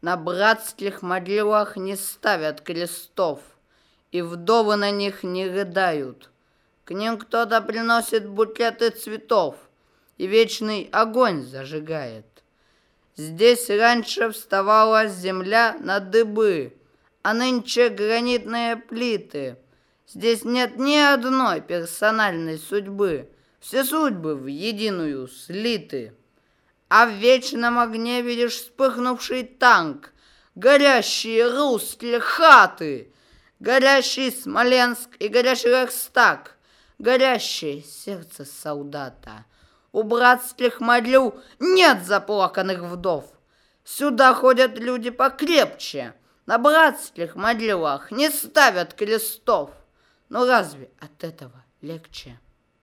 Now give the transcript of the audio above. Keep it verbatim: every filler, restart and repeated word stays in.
На братских могилах не ставят крестов, и вдовы на них не рыдают. К ним кто-то приносит букеты цветов и вечный огонь зажигает. Здесь раньше вставала земля на дыбы, а нынче гранитные плиты. Здесь нет ни одной персональной судьбы, все судьбы в единую слиты. А в вечном огне видишь вспыхнувший танк, горящие русские хаты, горящий Смоленск и горящий Рейхстаг, горящее сердце солдата. У братских могил нет заплаканных вдов. Сюда ходят люди покрепче. На братских могилах не ставят крестов. Но разве от этого легче?